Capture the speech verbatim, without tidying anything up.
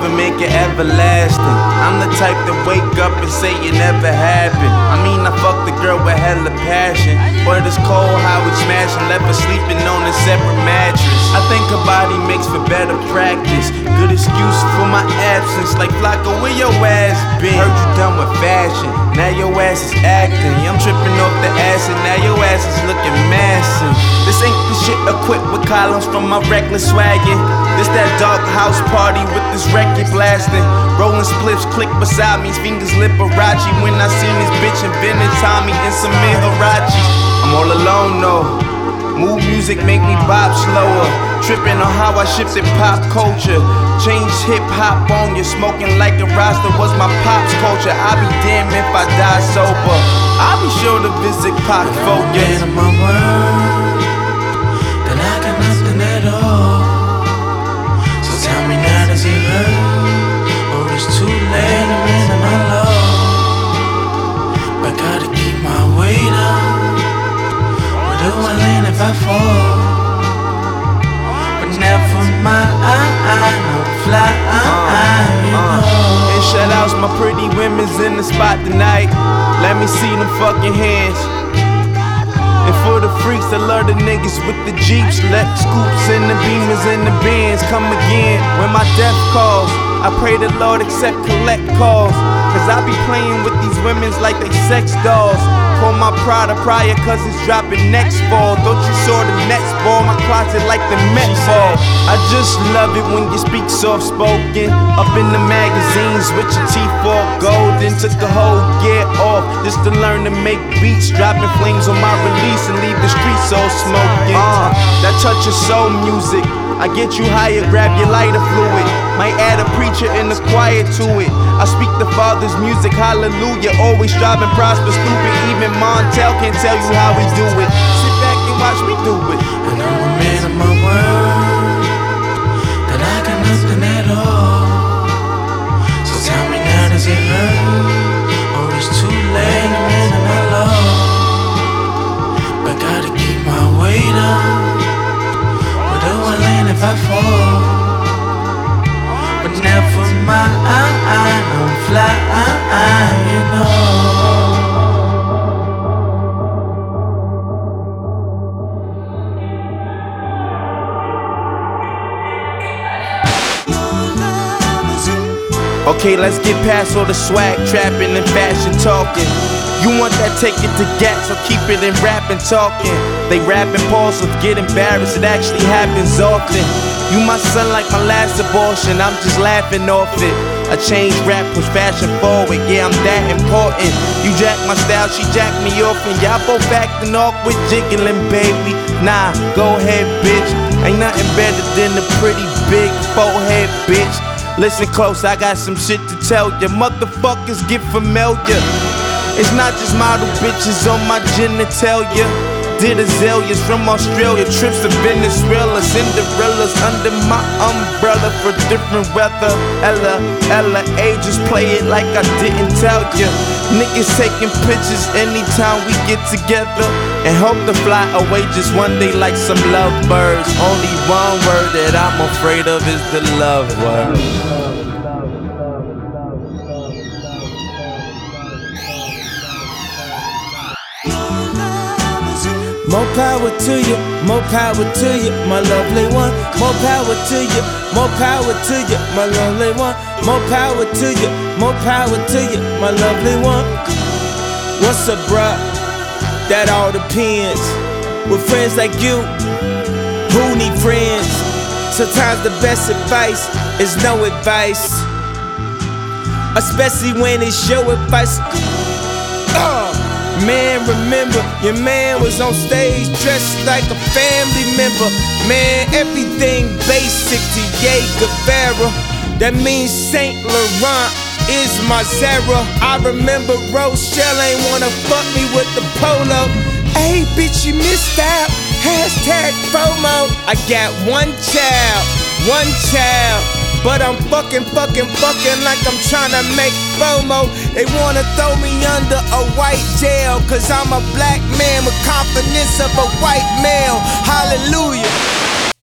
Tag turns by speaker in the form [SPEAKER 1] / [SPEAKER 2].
[SPEAKER 1] and make it everlasting. I'm the type to wake up and say it never happened. I mean, I fucked the girl with hella passion, but it's cold how we smashing, left her sleeping on a separate mattress. I think her body makes for better practice. Good excuse for my absence, like Flocka, where your ass been? Heard you done with fashion, now your ass is acting. I'm tripping off the acid, now your ass is looking massive. This ain't the shit equipped with columns from my reckless swaggin'. This that dark house party with this record blasting. Rolling spliffs, click beside me, fingers Liberace. When I seen this bitch in vintage Tommy and some Hirachi. I'm all alone though. Mood music make me bop slower. Tripping on how I shifted pop culture. Change hip hop on you, smoking like a Rasta was my pop's culture. I'll be damned if I die sober. I'll be sure to visit Pac for you.
[SPEAKER 2] Man of my word, then I got nothing at all. So tell me now, does it hurt? Or it's too late to man of my love? But gotta keep my weight up. Where do I land if I fall? But never mind, I'll fly, you know.
[SPEAKER 1] And shout outs my pretty women's in the spot tonight. Let me see them fucking hands. And for the freaks that love the niggas with the Jeeps, let scoops and the beamers and the bands come again. When my death calls, I pray the Lord accept collect calls. Cause I be playing with these women's like they sex dolls. Call my Prada prior cause it's dropping next fall. Thought you saw the Nets ball, my closet like the Met ball. I just love it when you speak soft spoken. Up in the magazines with your teeth all golden. Took the whole year off just to learn to make beats. Dropping flames on my release and leave the streets all smoking. uh, That touch of soul music, I get you higher, grab your lighter fluid. Might add a preacher in the choir to it. I speak the Father's music, hallelujah. Always striving, prosper, stupid. Even Montel can't tell you how we do it. Sit back and watch me do it.
[SPEAKER 2] And I'm a man of my word, then I got nothing at all. So tell me now, does it hurt? Or it's too late to man of my love? But gotta keep my weight up. Where do I land if I fall? But never mind, I'm fly, you know.
[SPEAKER 1] Okay, let's get past all the swag, trapping and fashion talking. You want that, take it to gat, so keep it in rap and talking. They rap and pause, so get embarrassed, it actually happens often. You my son like my last abortion, I'm just laughing off it. I changed rap, push fashion forward, yeah, I'm that important. You jack my style, she jack me off, and y'all both acting awkward, jiggling, baby. Nah, go ahead, bitch. Ain't nothing better than a pretty big forehead, bitch. Listen close, I got some shit to tell ya. Motherfuckers get familiar. It's not just model bitches on my genitalia. Did azaleas from Australia, trips to Venezuela, Cinderella's under my umbrella for different weather. Ella, Ella, ages play it like I didn't tell ya. Niggas taking pictures anytime we get together and hope to fly away just one day like some lovebirds. Only one word that I'm afraid of is the love word.
[SPEAKER 2] More power to you, more power to you, my lovely one. More power to you, more power to you, my lovely one. More power to you, more power to you, my lovely one. What's up, bruh? That all depends. With friends like you, who need friends? Sometimes the best advice is no advice, especially when it's your advice. Uh. Man, remember, your man was on stage dressed like a family member. Man, everything basic to Ye Guevara. That means Saint Laurent is my Zara. I remember Rochelle ain't wanna fuck me with the polo. Hey, bitch, you missed out. Hashtag FOMO. I got one child, one child. But I'm fucking, fucking, fucking like I'm tryna make FOMO. They wanna throw me under a white jail, cause I'm a black man with confidence of a white male. Hallelujah.